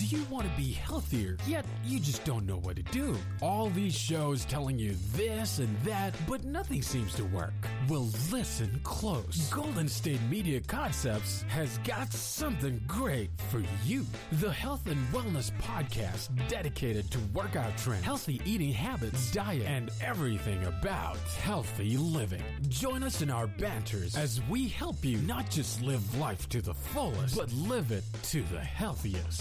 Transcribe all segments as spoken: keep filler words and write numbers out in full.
Do you want to be healthier, yet you just don't know what to do? All these shows telling you this and that, but nothing seems to work. Well, listen close. Golden State Media Concepts has got something great for you. The Health and Wellness Podcast, dedicated to workout trends, healthy eating habits, diet, and everything about healthy living. Join us in our banters as we help you not just live life to the fullest, but live it to the healthiest.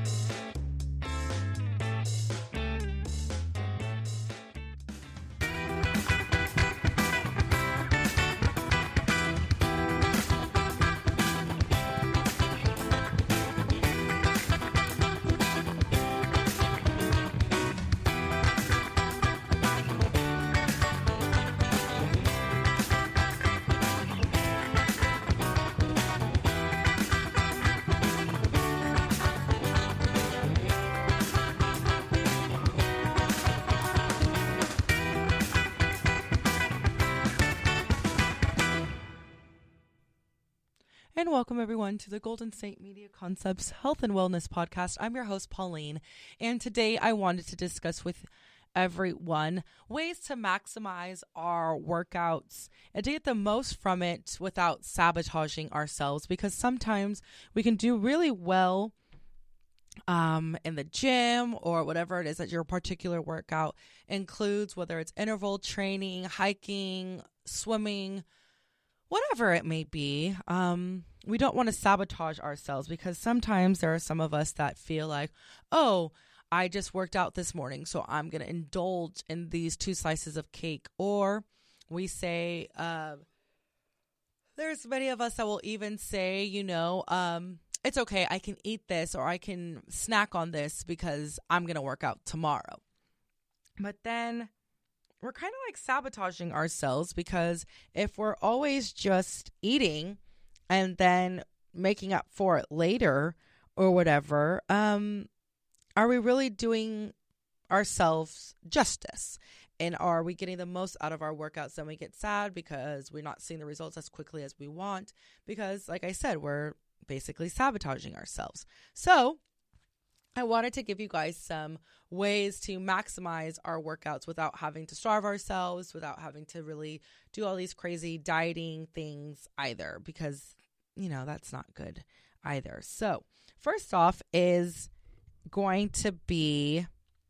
And welcome, everyone, to the Golden State Media Concepts Health and Wellness Podcast. I'm your host, Pauline, and today I wanted to discuss with everyone ways to maximize our workouts and to get the most from it without sabotaging ourselves, because sometimes we can do really well um, in the gym or whatever it is that your particular workout includes, whether it's interval training, hiking, swimming, whatever it may be. Um, we don't want to sabotage ourselves, because sometimes there are some of us that feel like, oh, I just worked out this morning, so I'm going to indulge in these two slices of cake. Or we say, uh, there's many of us that will even say, you know, um, it's okay, I can eat this or I can snack on this because I'm going to work out tomorrow. But then we're kind of like sabotaging ourselves, because if we're always just eating and then making up for it later or whatever, um, are we really doing ourselves justice? And are we getting the most out of our workouts? Then we get sad because we're not seeing the results as quickly as we want, because, like I said, we're basically sabotaging ourselves. So I wanted to give you guys some ways to maximize our workouts without having to starve ourselves, without having to really do all these crazy dieting things either, because, you know, that's not good either. So first off is going to be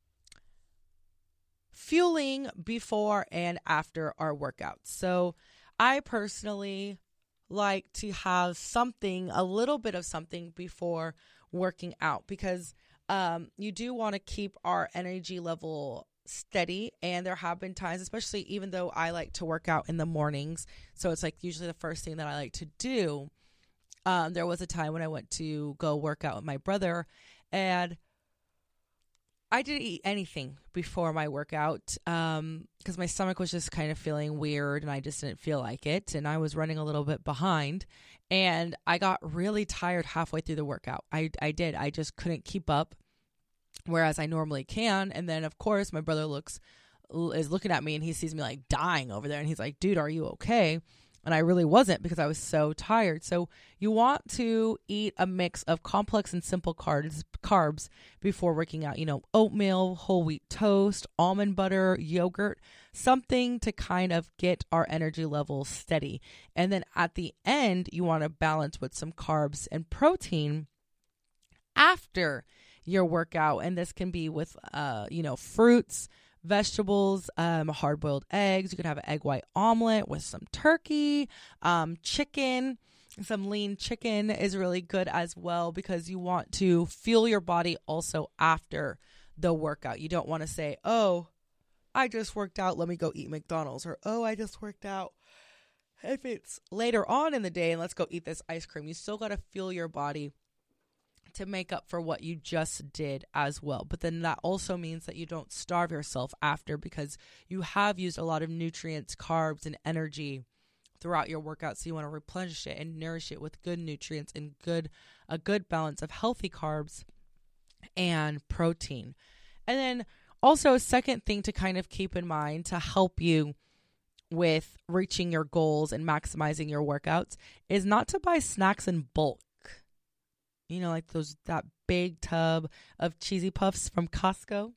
fueling before and after our workouts. So I personally like to have something, a little bit of something before working out, because Um, you do want to keep our energy level steady. And there have been times, especially even though I like to work out in the mornings, so it's like usually the first thing that I like to do. Um, there was a time when I went to go work out with my brother, and I didn't eat anything before my workout um, because my stomach was just kind of feeling weird and I just didn't feel like it. And I was running a little bit behind, and I got really tired halfway through the workout. I, I did. I just couldn't keep up, whereas I normally can. And then, of course, my brother looks is looking at me and he sees me like dying over there. And he's like, dude, are you okay? And I really wasn't, because I was so tired. So you want to eat a mix of complex and simple carbs, carbs before working out. You know, oatmeal, whole wheat toast, almond butter, yogurt, something to kind of get our energy level steady. And then at the end, you want to balance with some carbs and protein after your workout. And this can be with, uh, you know, fruits, vegetables, um, hard-boiled eggs. You could have an egg white omelet with some turkey, um, chicken. Some lean chicken is really good as well, because you want to fuel your body also after the workout. You don't want to say, oh, I just worked out, let me go eat McDonald's, or, oh, I just worked out. If it's later on in the day and let's go eat this ice cream, you still got to fuel your body to make up for what you just did as well. But then that also means that you don't starve yourself after, because you have used a lot of nutrients, carbs, and energy throughout your workout. So you want to replenish it and nourish it with good nutrients and good a good balance of healthy carbs and protein. And then also a second thing to kind of keep in mind to help you with reaching your goals and maximizing your workouts is not to buy snacks in bulk. you know, like those, that big tub of Cheesy Puffs from Costco.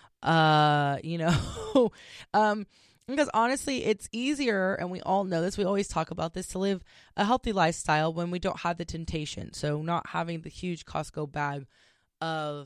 Uh, you know, um, because honestly, it's easier, and we all know this, we always talk about this, to live a healthy lifestyle when we don't have the temptation. So not having the huge Costco bag of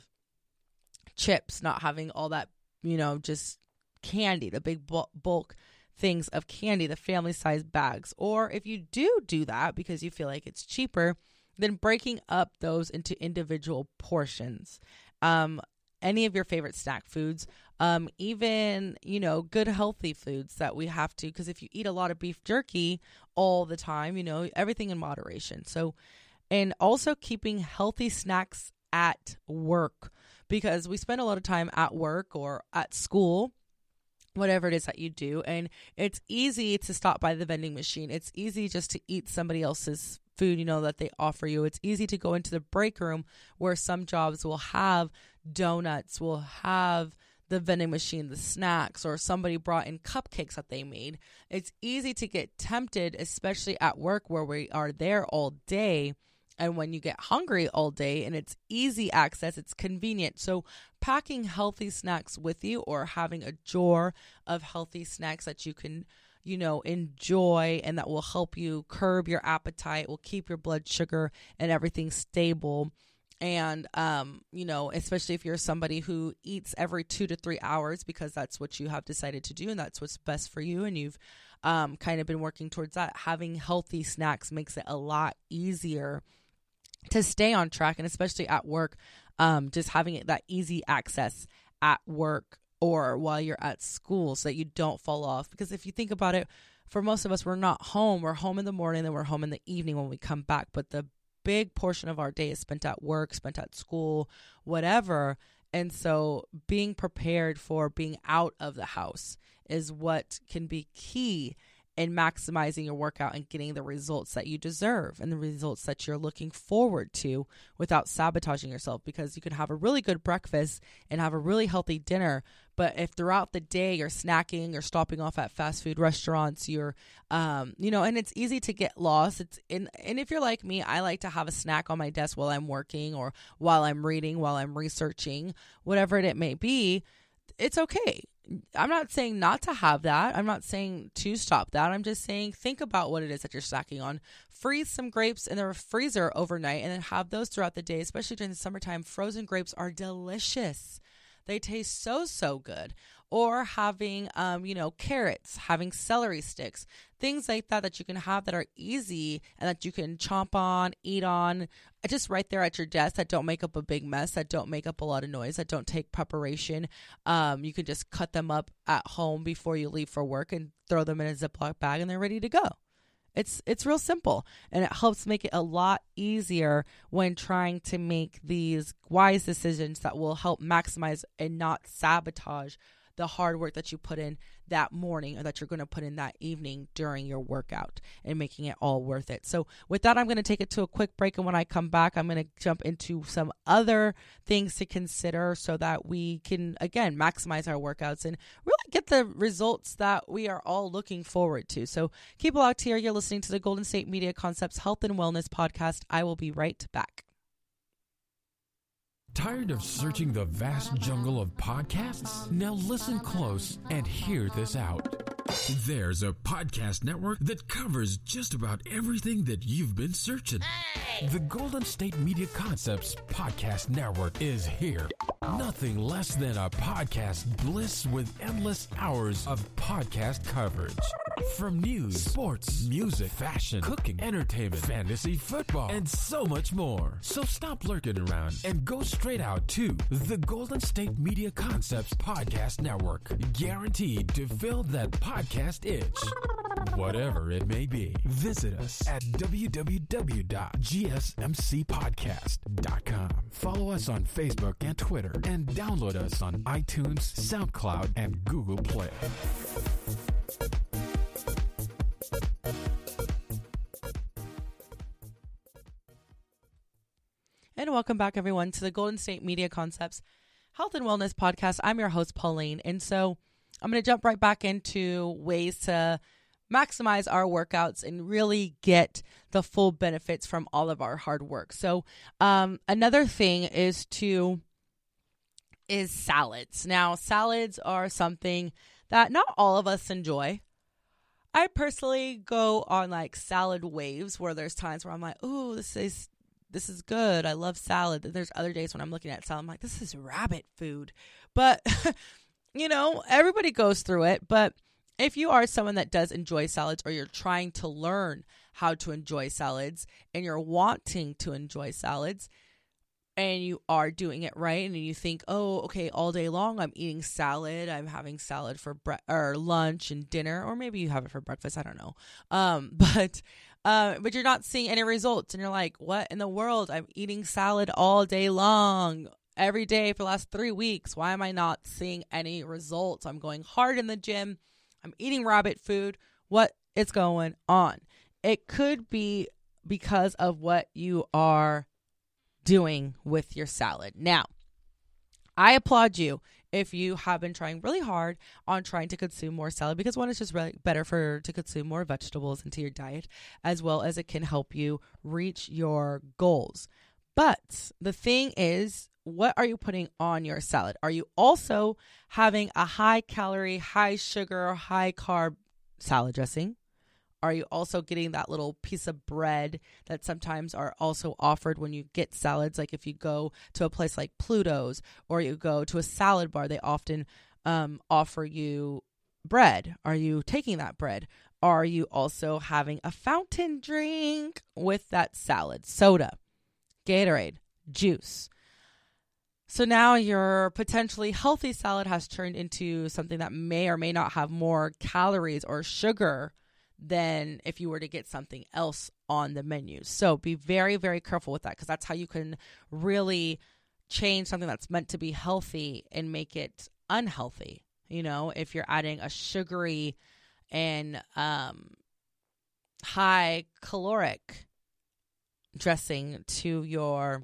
chips, not having all that, you know, just candy, the big bulk things of candy, the family size bags. Or if you do do that because you feel like it's cheaper, then breaking up those into individual portions. Um, any of your favorite snack foods, um, even, you know, good healthy foods that we have to, because if you eat a lot of beef jerky all the time, you know, everything in moderation. So, and also keeping healthy snacks at work, because we spend a lot of time at work or at school, whatever it is that you do. And it's easy to stop by the vending machine. It's easy just to eat somebody else's food, you know, that they offer you. It's easy to go into the break room where some jobs will have donuts, will have the vending machine, the snacks, or somebody brought in cupcakes that they made. It's easy to get tempted, especially at work where we are there all day. And when you get hungry all day, and it's easy access, it's convenient. So packing healthy snacks with you, or having a drawer of healthy snacks that you can, you know, enjoy, and that will help you curb your appetite, will keep your blood sugar and everything stable. And, um, you know, especially if you're somebody who eats every two to three hours because that's what you have decided to do and that's what's best for you, and you've um, kind of been working towards that, having healthy snacks makes it a lot easier to stay on track. And especially at work, um, just having it, that easy access at work or while you're at school, so that you don't fall off. Because if you think about it, for most of us, we're not home. We're home in the morning, then we're home in the evening when we come back. But the big portion of our day is spent at work, spent at school, whatever. And so being prepared for being out of the house is what can be key in maximizing your workout and getting the results that you deserve and the results that you're looking forward to without sabotaging yourself. Because you can have a really good breakfast and have a really healthy dinner, but if throughout the day you're snacking or stopping off at fast food restaurants, you're, um, you know, and it's easy to get lost. It's in, and if you're like me, I like to have a snack on my desk while I'm working or while I'm reading, while I'm researching, whatever it may be. It's okay. I'm not saying not to have that. I'm not saying to stop that. I'm just saying think about what it is that you're snacking on. Freeze some grapes in the freezer overnight and then have those throughout the day, especially during the summertime. Frozen grapes are delicious. They taste so, so good. Or having, um, you know, carrots, having celery sticks, things like that that you can have that are easy and that you can chomp on, eat on, just right there at your desk, that don't make up a big mess, that don't make up a lot of noise, that don't take preparation. Um, you can just cut them up at home before you leave for work and throw them in a Ziploc bag and they're ready to go. It's it's real simple, and it helps make it a lot easier when trying to make these wise decisions that will help maximize and not sabotage the hard work that you put in that morning or that you're going to put in that evening during your workout, and making it all worth it. So with that, I'm going to take it to a quick break. And when I come back, I'm going to jump into some other things to consider so that we can, again, maximize our workouts and really get the results that we are all looking forward to. So keep it locked here. You're listening to the Golden State Media Concepts Health and Wellness Podcast. I will be right back. Tired of searching the vast jungle of podcasts? Now listen close and hear this out. There's a podcast network that covers just about everything that you've been searching. Hey! The Golden State Media Concepts Podcast Network is here. Nothing less than a podcast bliss with endless hours of podcast coverage. From news, sports, music, fashion, cooking, entertainment, fantasy, football, and so much more. So stop lurking around and go straight out to the Golden State Media Concepts Podcast Network. Guaranteed to fill that podcast itch. Whatever it may be. Visit us at w w w dot g s m c podcast dot com. Follow us on Facebook and Twitter, and download us on iTunes, SoundCloud, and Google Play. And welcome back, everyone, to the Golden State Media Concepts Health and Wellness Podcast. I'm your host, Pauline. And so I'm going to jump right back into ways to maximize our workouts and really get the full benefits from all of our hard work. So um, another thing is to is salads. Now, salads are something that not all of us enjoy. I personally go on like salad waves where there's times where I'm like, ooh, this is this is good. I love salad. And there's other days when I'm looking at salad, I'm like, this is rabbit food. But, you know, everybody goes through it. But if you are someone that does enjoy salads, or you're trying to learn how to enjoy salads and you're wanting to enjoy salads, and you are doing it right, and you think, oh, okay, all day long I'm eating salad. I'm having salad for bre- or lunch and dinner, or maybe you have it for breakfast. I don't know. Um, but uh, but you're not seeing any results, and you're like, what in the world? I'm eating salad all day long, every day for the last three weeks. Why am I not seeing any results? I'm going hard in the gym. I'm eating rabbit food. What is going on? It could be because of what you are doing with your salad. Now, I applaud you if you have been trying really hard on trying to consume more salad, because one, is just really better for to consume more vegetables into your diet, as well as it can help you reach your goals. But the thing is, what are you putting on your salad? Are you also having a high calorie, high sugar, high carb salad dressing? Are you also getting that little piece of bread that sometimes are also offered when you get salads? Like if you go to a place like Pluto's, or you go to a salad bar, they often um, offer you bread. Are you taking that bread? Are you also having a fountain drink with that salad? Soda, Gatorade, juice. So now your potentially healthy salad has turned into something that may or may not have more calories or sugar than if you were to get something else on the menu. So be very, very careful with that, because that's how you can really change something that's meant to be healthy and make it unhealthy. You know, if you're adding a sugary and um, high caloric dressing to your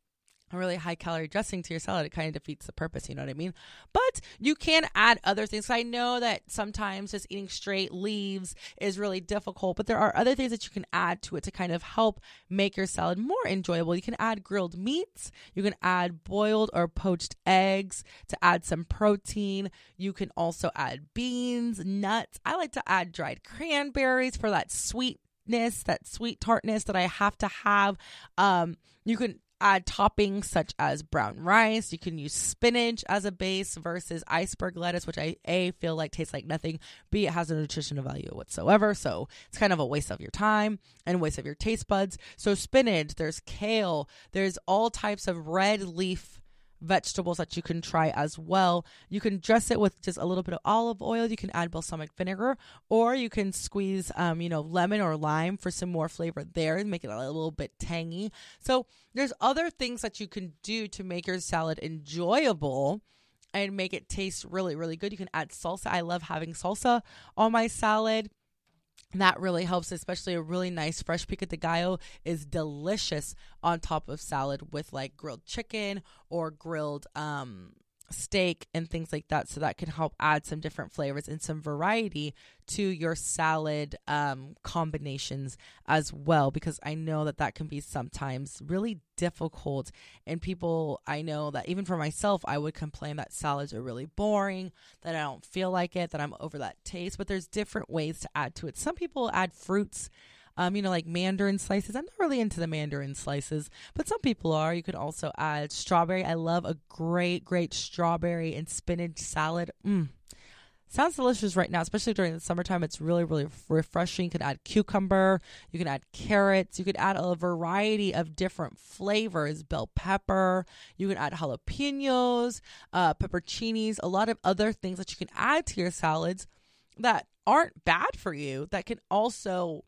a really high calorie dressing to your salad, it kind of defeats the purpose, you know what I mean? But you can add other things. I know that sometimes just eating straight leaves is really difficult, but there are other things that you can add to it to kind of help make your salad more enjoyable. You can add grilled meats. You can add boiled or poached eggs to add some protein. You can also add beans, nuts. I like to add dried cranberries for that sweetness, that sweet tartness that I have to have. Um, you can add toppings such as brown rice. You can use spinach as a base versus iceberg lettuce, which I A, feel like tastes like nothing, B, it has no nutritional value whatsoever. So it's kind of a waste of your time and waste of your taste buds. So spinach, there's kale, there's all types of red leaf vegetables that you can try as well. You can dress it with just a little bit of olive oil. You can add balsamic vinegar, or you can squeeze, um, you know, lemon or lime for some more flavor there and make it a little bit tangy. So there's other things that you can do to make your salad enjoyable and make it taste really, really good. You can add salsa. I love having salsa on my salad. That really helps, especially a really nice fresh pico de gallo is delicious on top of salad with like grilled chicken or grilled um, steak and things like that. So that can help add some different flavors and some variety to your salad um, combinations as well, because I know that that can be sometimes really difficult. And people, I know that even for myself, I would complain that salads are really boring, that I don't feel like it, that I'm over that taste. But there's different ways to add to it. Some people add fruits, um, you know, like mandarin slices. I'm not really into the mandarin slices, but some people are. You could also add strawberry. I love a great, great strawberry and spinach salad. Mmm. Sounds delicious right now, especially during the summertime. It's really, really refreshing. You can add cucumber. You can add carrots. You could add a variety of different flavors, bell pepper. You can add jalapenos, uh, pepperoncinis, a lot of other things that you can add to your salads that aren't bad for you, that can also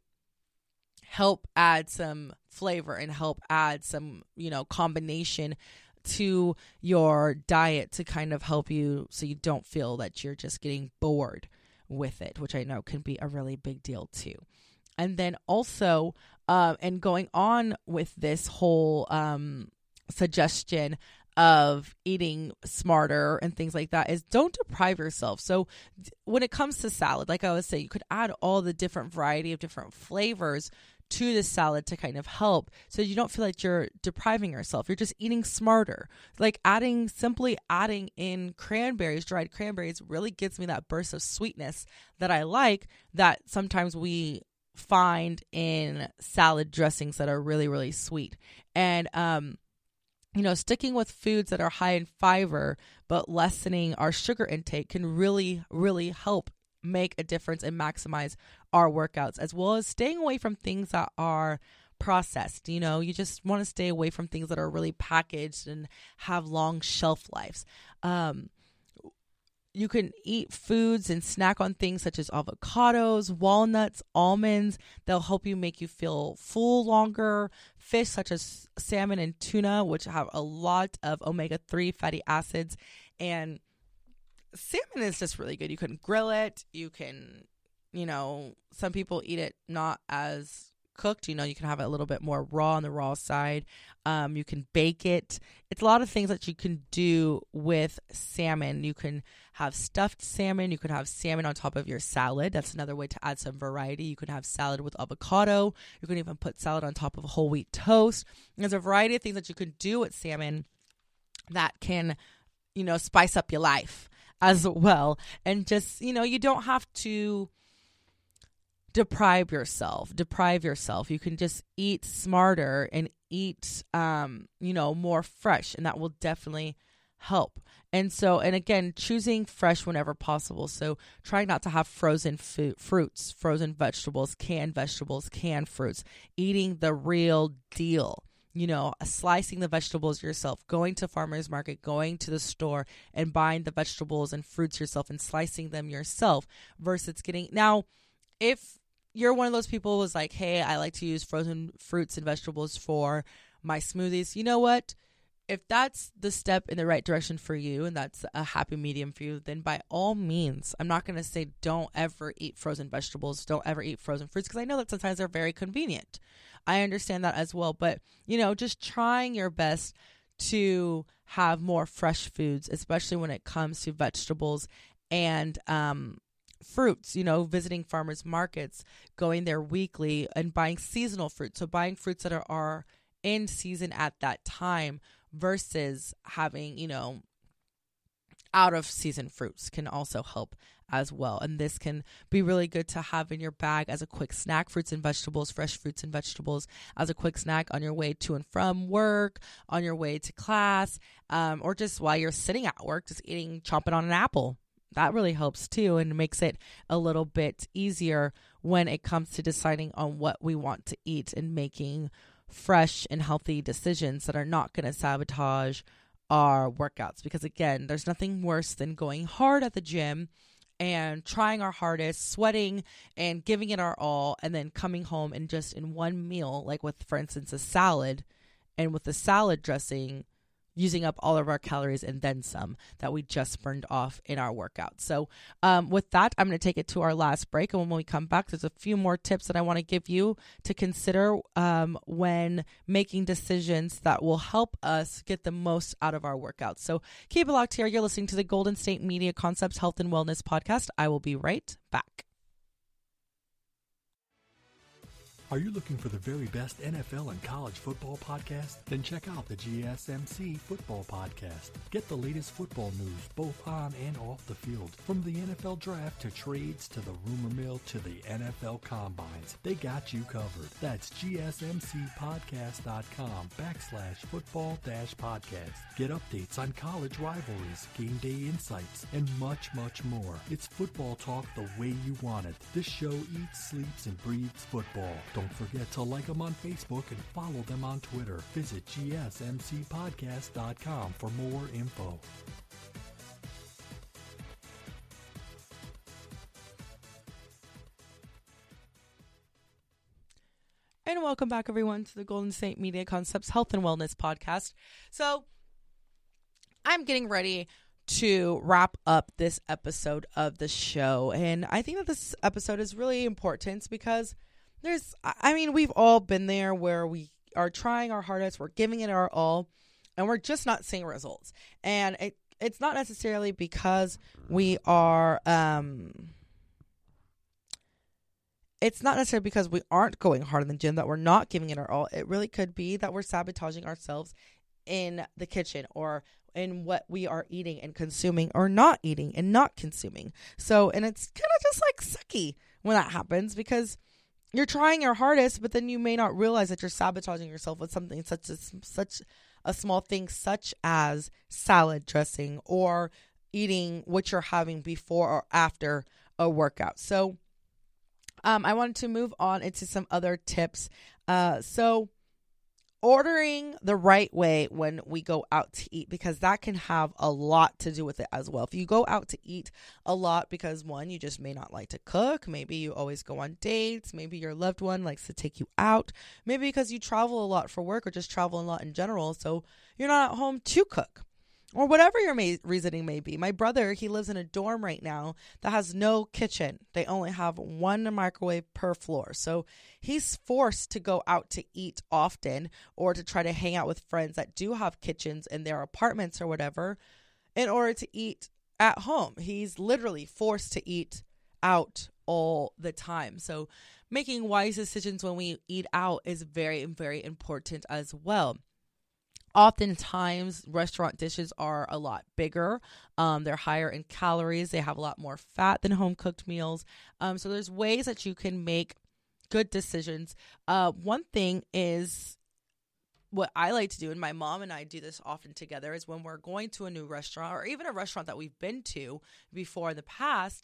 help add some flavor and help add some, you know, combination to your diet to kind of help you so you don't feel that you're just getting bored with it, which I know can be a really big deal too. And then also, uh, and going on with this whole um, suggestion of eating smarter and things like that is don't deprive yourself. So when it comes to salad, like I was saying, you could add all the different variety of different flavors to the salad to kind of help so you don't feel like you're depriving yourself. You're just eating smarter. Like adding, simply adding in cranberries, dried cranberries really gives me that burst of sweetness that I like, that sometimes we find in salad dressings that are really, really sweet. And, um, you know, sticking with foods that are high in fiber, but lessening our sugar intake can really, really help make a difference and maximize our workouts, as well as staying away from things that are processed. You know, you just want to stay away from things that are really packaged and have long shelf lives. Um, You can eat foods and snack on things such as avocados, walnuts, almonds. They'll help you make you feel full longer. Fish such as salmon and tuna, which have a lot of omega three fatty acids. And salmon is just really good. You can grill it. You can, you know, some people eat it not as cooked. You know, you can have it a little bit more raw on the raw side. Um, you can bake it. It's a lot of things that you can do with salmon. You can have stuffed salmon. You could have salmon on top of your salad. That's another way to add some variety. You could have salad with avocado. You can even put salad on top of whole wheat toast. There's a variety of things that you can do with salmon that can, you know, spice up your life as well. And just, you know, you don't have to deprive yourself, deprive yourself. You can just eat smarter and eat, um, you know, more fresh, and that will definitely help. And so, and again, choosing fresh whenever possible. So trying not to have frozen fu- fruits, frozen vegetables, canned vegetables, canned fruits, eating the real deal. You know, slicing the vegetables yourself, going to farmer's market, going to the store and buying the vegetables and fruits yourself and slicing them yourself versus getting, now, if you're one of those people who's like, hey, I like to use frozen fruits and vegetables for my smoothies, you know what? If that's the step in the right direction for you and that's a happy medium for you, then by all means, I'm not going to say don't ever eat frozen vegetables, don't ever eat frozen fruits, because I know that sometimes they're very convenient. I understand that as well. But, you know, just trying your best to have more fresh foods, especially when it comes to vegetables and um, fruits, you know, visiting farmers markets, going there weekly and buying seasonal fruits. So buying fruits that are, are in season at that time versus having, you know, out of season fruits can also help as well. And this can be really good to have in your bag as a quick snack, fruits and vegetables, fresh fruits and vegetables as a quick snack on your way to and from work, on your way to class, um, or just while you're sitting at work, just eating, chomping on an apple. That really helps too and makes it a little bit easier when it comes to deciding on what we want to eat and making fresh and healthy decisions that are not going to sabotage our workouts. Because again, there's nothing worse than going hard at the gym and trying our hardest, sweating and giving it our all, and then coming home and just in one meal, like with, for instance, a salad, and with the salad dressing, using up all of our calories and then some that we just burned off in our workout. So um, with that, I'm going to take it to our last break. And when we come back, there's a few more tips that I want to give you to consider um, when making decisions that will help us get the most out of our workouts. So keep it locked here. You're listening to the Golden State Media Concepts Health and Wellness Podcast. I will be right back. Are you looking for the very best N F L and college football podcast? Then check out the G S M C Football Podcast. Get the latest football news both on and off the field. From the N F L Draft to trades to the rumor mill to the N F L Combines, they got you covered. That's gsmcpodcast.com backslash football dash podcast. Get updates on college rivalries, game day insights, and much, much more. It's football talk the way you want it. This show eats, sleeps, and breathes football. Don't forget to like them on Facebook and follow them on Twitter. Visit g s m c podcast dot com for more info. And welcome back, everyone, to the Golden State Media Concepts Health and Wellness Podcast. So I'm getting ready to wrap up this episode of the show. And I think that this episode is really important because There's, I mean, we've all been there where we are trying our hardest, we're giving it our all, and we're just not seeing results. And it, it's not necessarily because we are, um, it's not necessarily because we aren't going hard in the gym, that we're not giving it our all. It really could be that we're sabotaging ourselves in the kitchen, or in what we are eating and consuming, or not eating and not consuming. So, and it's kind of just like sucky when that happens, because you're trying your hardest, but then you may not realize that you're sabotaging yourself with something such as such a small thing, such as salad dressing, or eating what you're having before or after a workout. So um, I wanted to move on into some other tips. Uh, so ordering the right way when we go out to eat, because that can have a lot to do with it as well. If you go out to eat a lot because, one, you just may not like to cook, maybe you always go on dates, maybe your loved one likes to take you out, maybe because you travel a lot for work or just travel a lot in general, so you're not at home to cook, or whatever your may- reasoning may be. My brother, he lives in a dorm right now that has no kitchen. They only have one microwave per floor. So he's forced to go out to eat often, or to try to hang out with friends that do have kitchens in their apartments or whatever, in order to eat at home. He's literally forced to eat out all the time. So making wise decisions when we eat out is very, very important as well. Oftentimes, restaurant dishes are a lot bigger. Um, they're higher in calories. They have a lot more fat than home-cooked meals. Um, so there's ways that you can make good decisions. Uh, one thing is, what I like to do, and my mom and I do this often together, is when we're going to a new restaurant, or even a restaurant that we've been to before in the past,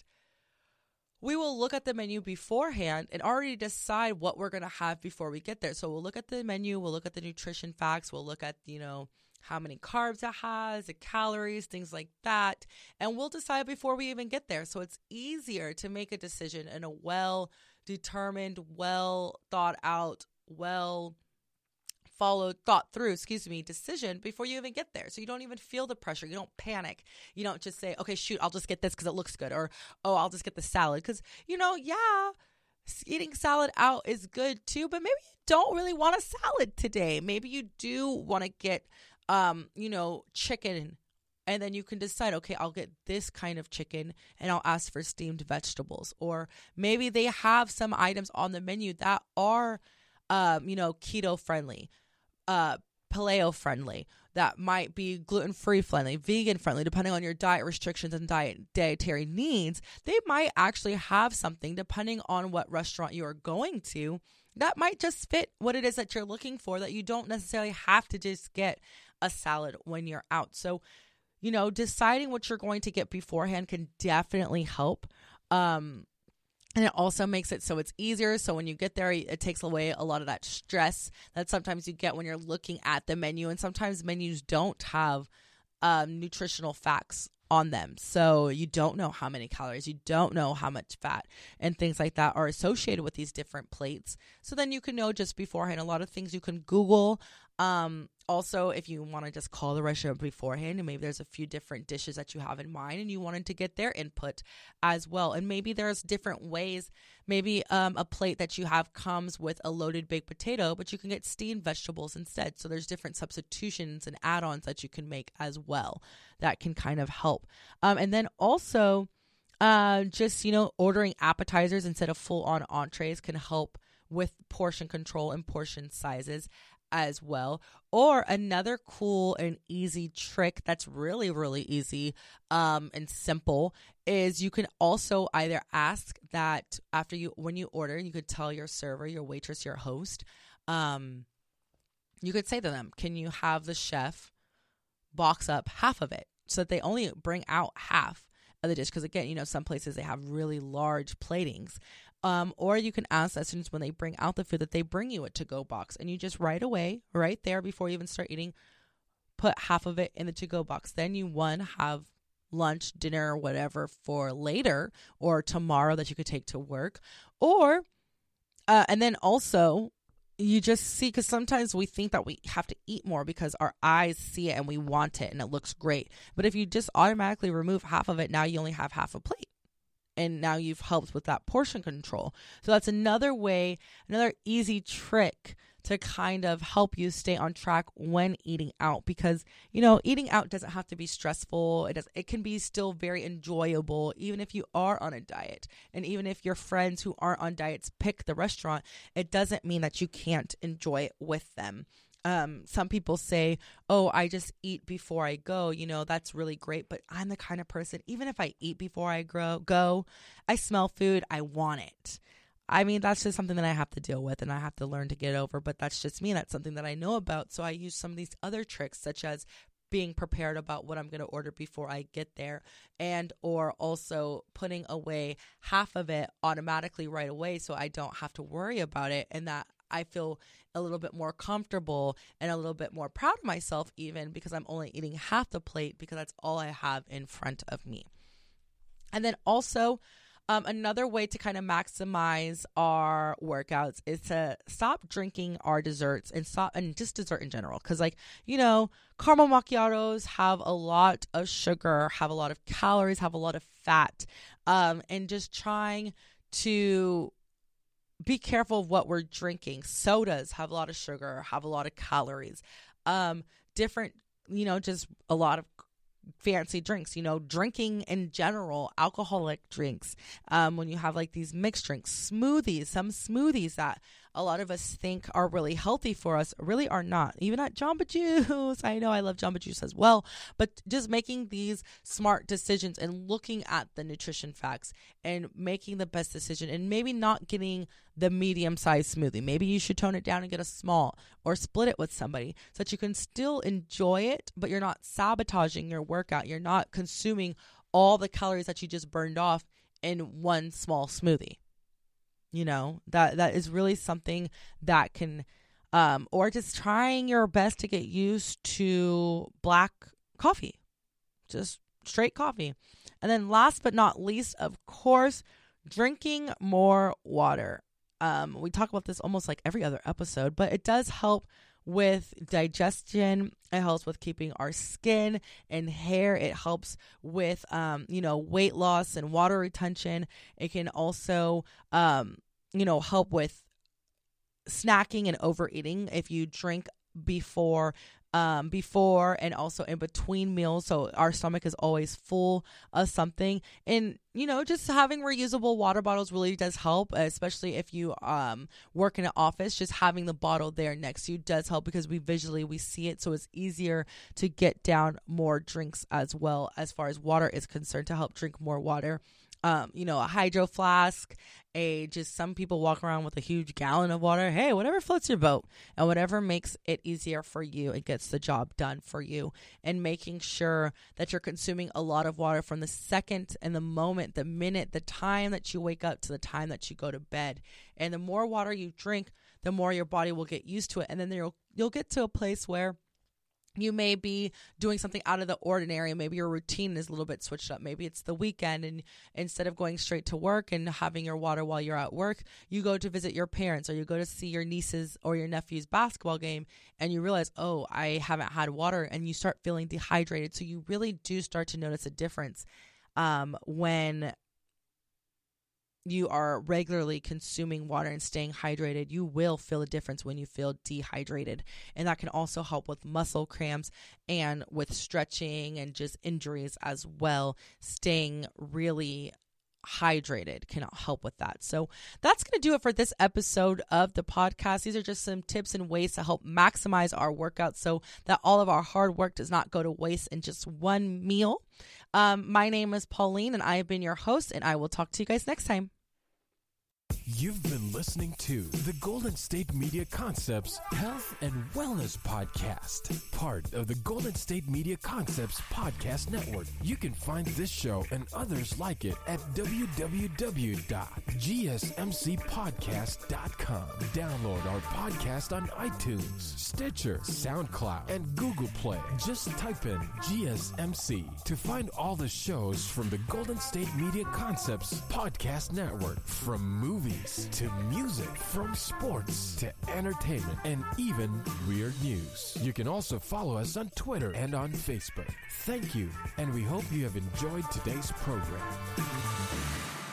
we will look at the menu beforehand and already decide what we're going to have before we get there. So we'll look at the menu, we'll look at the nutrition facts, we'll look at, you know, how many carbs it has, the calories, things like that. And we'll decide before we even get there. So it's easier to make a decision in a well-determined, well thought out, well followed, thought through, excuse me, decision before you even get there. So you don't even feel the pressure. You don't panic. You don't just say, okay, shoot, I'll just get this because it looks good. Or, oh, I'll just get the salad. Because, you know, yeah, eating salad out is good too, but maybe you don't really want a salad today. Maybe you do want to get, um, you know, chicken. And then you can decide, okay, I'll get this kind of chicken and I'll ask for steamed vegetables. Or maybe they have some items on the menu that are, um, you know, keto friendly. Uh, paleo friendly, that might be gluten-free friendly, vegan friendly, depending on your diet restrictions and diet dietary needs. They might actually have something, depending on what restaurant you are going to, that might just fit what it is that you're looking for, that you don't necessarily have to just get a salad when you're out. So, you know, deciding what you're going to get beforehand can definitely help. Um, And it also makes it so it's easier. So when you get there, it takes away a lot of that stress that sometimes you get when you're looking at the menu. And sometimes menus don't have um, nutritional facts on them. So you don't know how many calories, you don't know how much fat and things like that are associated with these different plates. So then you can know just beforehand. A lot of things you can Google. Um, also, if you want to just call the restaurant beforehand, and maybe there's a few different dishes that you have in mind and you wanted to get their input as well. And maybe there's different ways. Maybe um, a plate that you have comes with a loaded baked potato, but you can get steamed vegetables instead. So there's different substitutions and add-ons that you can make as well that can kind of help. Um, and then also uh, just, you know, ordering appetizers instead of full-on entrees can help with portion control and portion sizes as well. Or another cool and easy trick that's really, really easy um, and simple is you can also either ask that after you, when you order, you could tell your server, your waitress, your host, um, you could say to them, can you have the chef box up half of it so that they only bring out half of the dish? Because again, you know, some places they have really large platings. Um, or you can ask as soon as when they bring out the food that they bring you a to-go box, and you just right away, right there before you even start eating, put half of it in the to-go box. Then you, one, have lunch, dinner, or whatever for later or tomorrow that you could take to work. Or, uh, and then also you just see, because sometimes we think that we have to eat more because our eyes see it and we want it and it looks great. But if you just automatically remove half of it, now you only have half a plate. And now you've helped with that portion control. So that's another way, another easy trick to kind of help you stay on track when eating out, because, you know, eating out doesn't have to be stressful. It does, it can be still very enjoyable, even if you are on a diet. And even if your friends who aren't on diets pick the restaurant, it doesn't mean that you can't enjoy it with them. Um, some people say, oh, I just eat before I go. You know, that's really great. But I'm the kind of person, even if I eat before I grow, go, I smell food, I want it. I mean, that's just something that I have to deal with and I have to learn to get over. But that's just me. That's something that I know about. So I use some of these other tricks, such as being prepared about what I'm going to order before I get there, and or also putting away half of it automatically right away so I don't have to worry about it, and that I feel a little bit more comfortable and a little bit more proud of myself, even because I'm only eating half the plate because that's all I have in front of me. And then also, Um, another way to kind of maximize our workouts is to stop drinking our desserts and stop, and just dessert in general. Cause like, you know, caramel macchiatos have a lot of sugar, have a lot of calories, have a lot of fat, um, and just trying to be careful of what we're drinking. Sodas have a lot of sugar, have a lot of calories, um, different, you know, just a lot of fancy drinks, you know, drinking in general, alcoholic drinks, um, when you have like these mixed drinks, smoothies, some smoothies that a lot of us think are really healthy for us really are not. Even at Jamba Juice, I know I love Jamba Juice as well, but just making these smart decisions and looking at the nutrition facts and making the best decision, and maybe not getting the medium-sized smoothie. Maybe you should tone it down and get a small, or split it with somebody so that you can still enjoy it, but you're not sabotaging your workout. You're not consuming all the calories that you just burned off in one small smoothie. You know, that that is really something that can, um, or just trying your best to get used to black coffee, just straight coffee. And then last but not least, of course, drinking more water. Um, we talk about this almost like every other episode, but it does help with digestion. It helps with keeping our skin and hair. It helps with, um, you know, weight loss and water retention. It can also, um, you know, help with snacking and overeating if you drink before um, before and also in between meals. So our stomach is always full of something. And, you know, just having reusable water bottles really does help, especially if you um, work in an office. Just having the bottle there next to you does help because we visually, we see it. So it's easier to get down more drinks as well as far as water is concerned, to help drink more water. Um, you know, a hydro flask, a just some people walk around with a huge gallon of water. Hey, whatever floats your boat and whatever makes it easier for you, it gets the job done for you. And making sure that you're consuming a lot of water from the second and the moment, the minute, the time that you wake up to the time that you go to bed. And the more water you drink, the more your body will get used to it. And then you'll you'll get to a place where you may be doing something out of the ordinary. Maybe your routine is a little bit switched up. Maybe it's the weekend, and instead of going straight to work and having your water while you're at work, you go to visit your parents, or you go to see your nieces or your nephew's basketball game, and you realize, oh, I haven't had water, and you start feeling dehydrated. So you really do start to notice a difference um, when you are regularly consuming water and staying hydrated. You will feel a difference when you feel dehydrated. And that can also help with muscle cramps and with stretching and just injuries as well. Staying really hydrated can help with that. So that's going to do it for this episode of the podcast. These are just some tips and ways to help maximize our workouts so that all of our hard work does not go to waste in just one meal. Um, my name is Pauline, and I have been your host, and I will talk to you guys next time. You've been listening to the Golden State Media Concepts Health and Wellness Podcast, part of the Golden State Media Concepts Podcast Network. You can find this show and others like it at w w w dot g s m c podcast dot com. Download our podcast on iTunes, Stitcher, SoundCloud, and Google Play. Just type in G S M C to find all the shows from the Golden State Media Concepts Podcast Network, from movies to music, from sports to entertainment, and even weird news. You can also follow us on Twitter and on Facebook. Thank you, and we hope you have enjoyed today's program.